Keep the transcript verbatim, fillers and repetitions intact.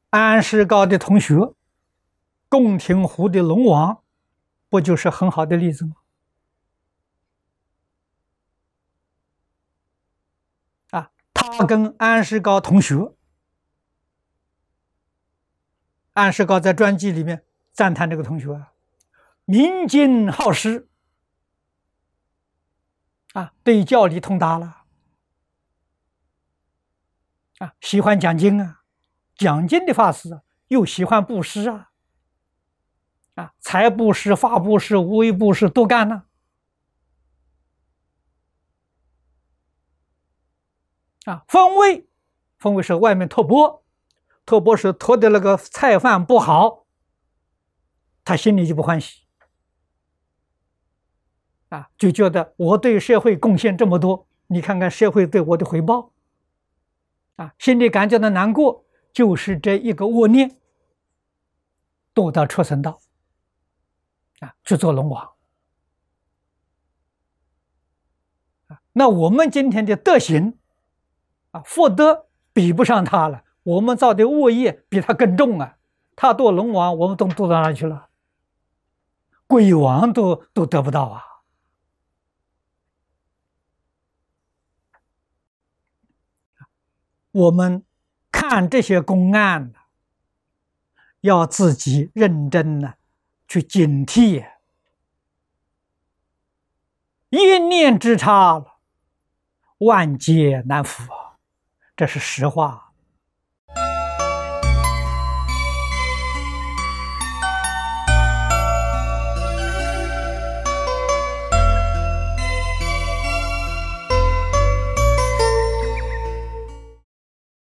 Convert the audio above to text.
安世高的同学洞庭湖的龙王，不就是很好的例子吗？啊，他跟安世高同学，安世高在传记里面赞叹这个同学啊，明经好诗啊，对教理通达了啊，喜欢讲经啊，讲经的法师啊，又喜欢布施啊，啊，财布施、法布施、无为布施都干了啊。分位，分位是外面托钵，托钵是托的那个菜饭不好，他心里就不欢喜啊，就觉得我对社会贡献这么多，你看看社会对我的回报啊，心里感觉到难过，就是这一个恶念，堕到畜生道啊，去做龙王啊。那我们今天的德行啊，福德比不上他了，我们造的恶业比他更重啊。他堕龙王，我们都堕到哪里去了？鬼王都都得不到啊！我们看这些公案，要自己认真的去警惕，一念之差了，万劫难伏啊！这是实话。